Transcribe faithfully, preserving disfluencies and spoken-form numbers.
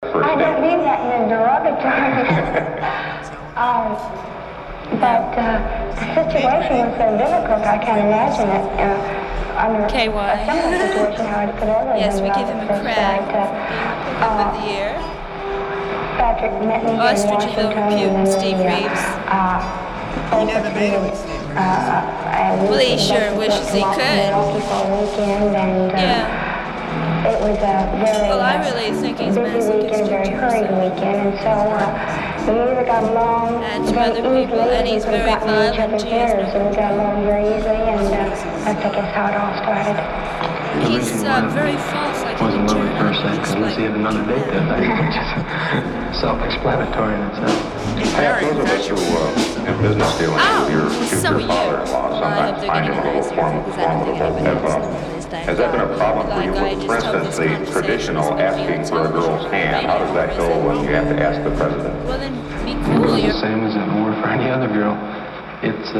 I don't mean that in a derogatory. um, but uh, the situation was so difficult, I can't imagine it. Uh, under K Y. a similar situation, how it could ever Yes, have we been give him a relative crab that, for uh, being Cook of the Year. Patrick met me in Ostrich of Washington, ill repute, and then Steve we, uh, Reeves. Uh, He never made it with Steve Reeves. Uh, Well, he sure wishes he could. Weekend, and, uh, Yeah. it was a very Well, I uh, really think he's busy weekend, a very masochistic hurried too, so. weekend, and so uh, we either got along And to very other people, easily, and or we he's could have very gotten in each violent, other's too, isn't ears, he? and we got along very easily, and uh, that's, I guess, how it all started. He's uh, very false, like a Wasn't love at first sight, German. because unless he had another date that night, which is self-explanatory in itself. Pat, those of us who uh, in business dealings Oh, with your so are future you. father-in-law Well, I hope sometimes they're find him getting a little nicer, form, because I don't think formidable. anybody Have, else uh, knows this has that been a problem for Like you? I For just hope instance, this the conversation traditional is gonna be asking on for a girl's television, hand, how does that go when you have to ask the president? Well, then be It cool. was You're the same as it were for any other girl. It's